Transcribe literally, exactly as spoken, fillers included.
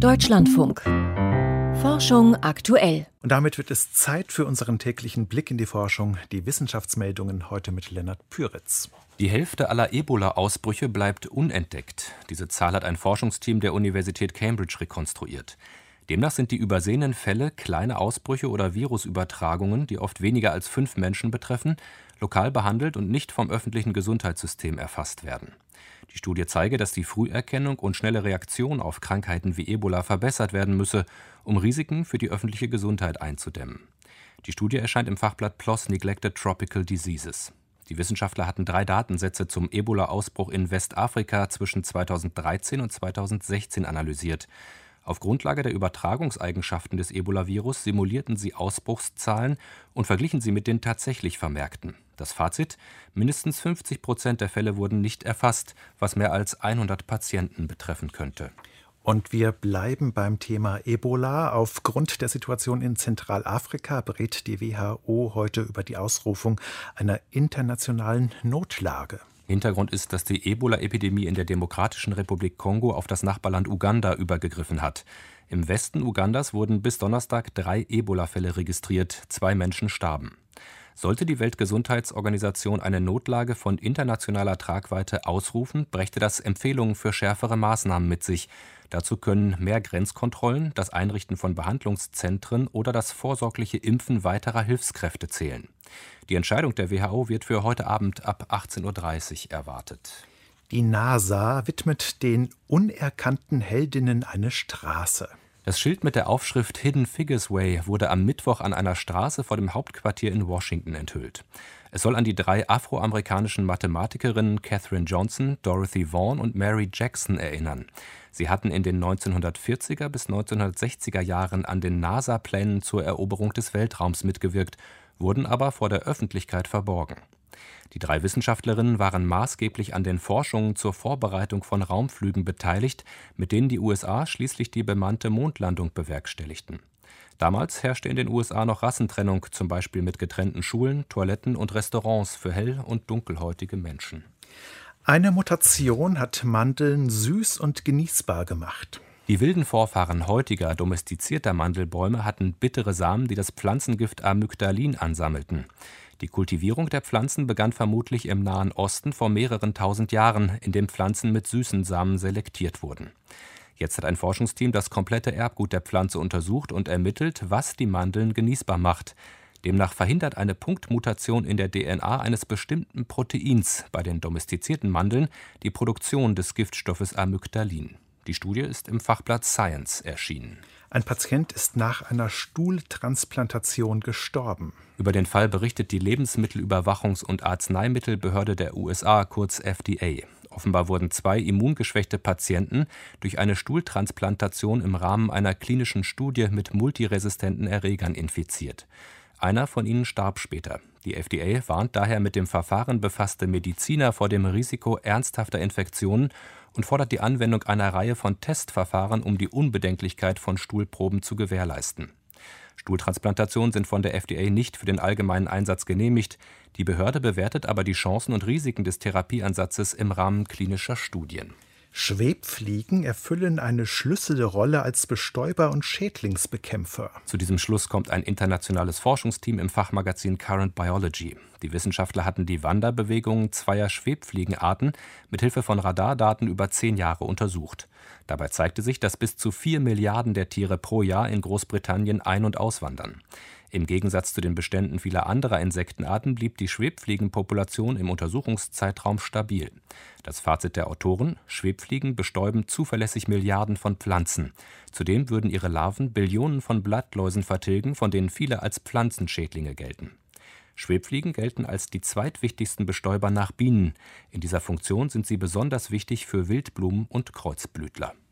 Deutschlandfunk. Forschung aktuell. Und damit wird es Zeit für unseren täglichen Blick in die Forschung. Die Wissenschaftsmeldungen heute mit Lennart Püritz. Die Hälfte aller Ebola-Ausbrüche bleibt unentdeckt. Diese Zahl hat ein Forschungsteam der Universität Cambridge rekonstruiert. Demnach sind die übersehenen Fälle kleine Ausbrüche oder Virusübertragungen, die oft weniger als fünf Menschen betreffen, lokal behandelt und nicht vom öffentlichen Gesundheitssystem erfasst werden. Die Studie zeige, dass die Früherkennung und schnelle Reaktion auf Krankheiten wie Ebola verbessert werden müsse, um Risiken für die öffentliche Gesundheit einzudämmen. Die Studie erscheint im Fachblatt P L O S Neglected Tropical Diseases. Die Wissenschaftler hatten drei Datensätze zum Ebola-Ausbruch in Westafrika zwischen zweitausenddreizehn und zweitausendsechzehn analysiert. Auf Grundlage der Übertragungseigenschaften des Ebola-Virus simulierten sie Ausbruchszahlen und verglichen sie mit den tatsächlich Vermerkten. Das Fazit: mindestens fünfzig Prozent der Fälle wurden nicht erfasst, was mehr als hundert Patienten betreffen könnte. Und wir bleiben beim Thema Ebola. Aufgrund der Situation in Zentralafrika berät die W H O heute über die Ausrufung einer internationalen Notlage. Hintergrund ist, dass die Ebola-Epidemie in der Demokratischen Republik Kongo auf das Nachbarland Uganda übergegriffen hat. Im Westen Ugandas wurden bis Donnerstag drei Ebola-Fälle registriert, zwei Menschen starben. Sollte die Weltgesundheitsorganisation eine Notlage von internationaler Tragweite ausrufen, brächte das Empfehlungen für schärfere Maßnahmen mit sich. Dazu können mehr Grenzkontrollen, das Einrichten von Behandlungszentren oder das vorsorgliche Impfen weiterer Hilfskräfte zählen. Die Entscheidung der W H O wird für heute Abend ab achtzehn Uhr dreißig erwartet. Die NASA widmet den unerkannten Heldinnen eine Straße. Das Schild mit der Aufschrift Hidden Figures Way wurde am Mittwoch an einer Straße vor dem Hauptquartier in Washington enthüllt. Es soll an die drei afroamerikanischen Mathematikerinnen Katherine Johnson, Dorothy Vaughan und Mary Jackson erinnern. Sie hatten in den neunzehnhundertvierziger bis neunzehnhundertsechziger Jahren an den NASA-Plänen zur Eroberung des Weltraums mitgewirkt, wurden aber vor der Öffentlichkeit verborgen. Die drei Wissenschaftlerinnen waren maßgeblich an den Forschungen zur Vorbereitung von Raumflügen beteiligt, mit denen die U S A schließlich die bemannte Mondlandung bewerkstelligten. Damals herrschte in den U S A noch Rassentrennung, zum Beispiel mit getrennten Schulen, Toiletten und Restaurants für hell- und dunkelhäutige Menschen. Eine Mutation hat Mandeln süß und genießbar gemacht. Die wilden Vorfahren heutiger, domestizierter Mandelbäume hatten bittere Samen, die das Pflanzengift Amygdalin ansammelten. Die Kultivierung der Pflanzen begann vermutlich im Nahen Osten vor mehreren tausend Jahren, in dem Pflanzen mit süßen Samen selektiert wurden. Jetzt hat ein Forschungsteam das komplette Erbgut der Pflanze untersucht und ermittelt, was die Mandeln genießbar macht. Demnach verhindert eine Punktmutation in der D N A eines bestimmten Proteins bei den domestizierten Mandeln die Produktion des Giftstoffes Amygdalin. Die Studie ist im Fachblatt Science erschienen. Ein Patient ist nach einer Stuhltransplantation gestorben. Über den Fall berichtet die Lebensmittelüberwachungs- und Arzneimittelbehörde der U S A, kurz F D A. Offenbar wurden zwei immungeschwächte Patienten durch eine Stuhltransplantation im Rahmen einer klinischen Studie mit multiresistenten Erregern infiziert. Einer von ihnen starb später. Die F D A warnt daher mit dem Verfahren befasste Mediziner vor dem Risiko ernsthafter Infektionen und fordert die Anwendung einer Reihe von Testverfahren, um die Unbedenklichkeit von Stuhlproben zu gewährleisten. Stuhltransplantationen sind von der F D A nicht für den allgemeinen Einsatz genehmigt. Die Behörde bewertet aber die Chancen und Risiken des Therapieansatzes im Rahmen klinischer Studien. Schwebfliegen erfüllen eine Schlüsselrolle als Bestäuber und Schädlingsbekämpfer. Zu diesem Schluss kommt ein internationales Forschungsteam im Fachmagazin Current Biology. Die Wissenschaftler hatten die Wanderbewegungen zweier Schwebfliegenarten mit Hilfe von Radardaten über zehn Jahre untersucht. Dabei zeigte sich, dass bis zu vier Milliarden der Tiere pro Jahr in Großbritannien ein- und auswandern. Im Gegensatz zu den Beständen vieler anderer Insektenarten blieb die Schwebfliegenpopulation im Untersuchungszeitraum stabil. Das Fazit der Autoren: Schwebfliegen bestäuben zuverlässig Milliarden von Pflanzen. Zudem würden ihre Larven Billionen von Blattläusen vertilgen, von denen viele als Pflanzenschädlinge gelten. Schwebfliegen gelten als die zweitwichtigsten Bestäuber nach Bienen. In dieser Funktion sind sie besonders wichtig für Wildblumen und Kreuzblütler.